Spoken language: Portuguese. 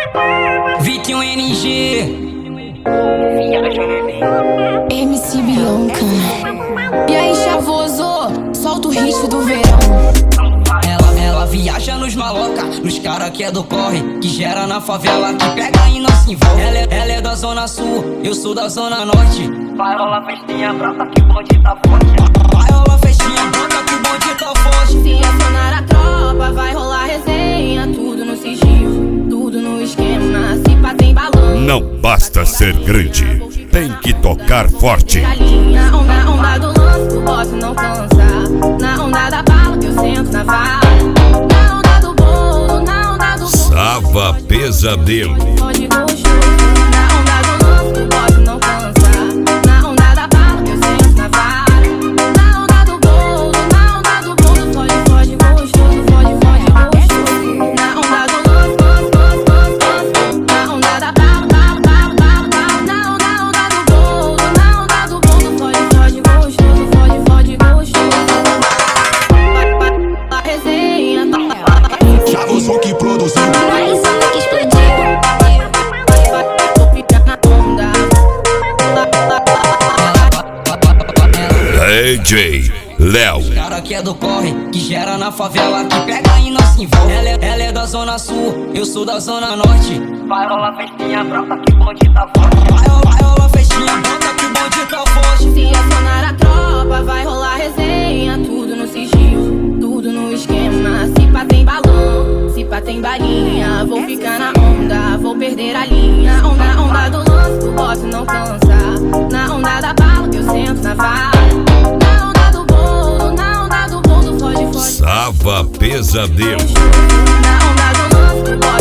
Vitinho NG, MC Bianca. E aí, chavoso, solta o ritmo do verão. ela viaja nos maloca, nos cara que é do corre, que gera na favela, que pega e não se envolve. Ela é da zona sul, eu sou da zona norte. Vai rolar festinha brota que o bonde tá forte. Vai rolar festinha brota que o bonde tá forte. Se acionar a tropa, vai rolar resenha. Tudo no sigilo, tudo no esquema. Se pá tem balão. Não basta ser grande, tem que tocar forte. Na onda do lance, o boss não cansa. Na onda da bala que eu sento na vara. Na onda do bolo, na onda do bolo. Sava Pesadelo. Pode gostoso. Na onda do lance, o boss não cansa. Na onda da bala que eu sento na vara. Na onda do bolo, na onda do bolo. Pode gostoso, pode gostoso. Na onda do lance, na onda da bala, na onda do bolo, na onda do bolo. Pode gostoso, pode gostoso. A resenha Chavoso que produziu. Aí só que explodiu. Vou ficar na onda. DJ Léo. Cara que é do corre, que gera na favela, que pega e não se envolve. Ela é da zona sul, eu sou da zona norte. Vai rolar festinha brota que o bonde tá forte. Vai rolar festinha brota que o bonde tá forte. Se acionar a tropa, vai rolar resenha. Tudo no sigilo, tudo no esquema. Se pá tem balão, se pá tem balinha. Vou ficar na onda, vou perder a linha. Na onda do lance, o boss não cansa. Na onda da bala que eu sento na vara. Na onda do bolo, na onda do bolo. Pode Sava Pesadelo. Na onda do lance, o boss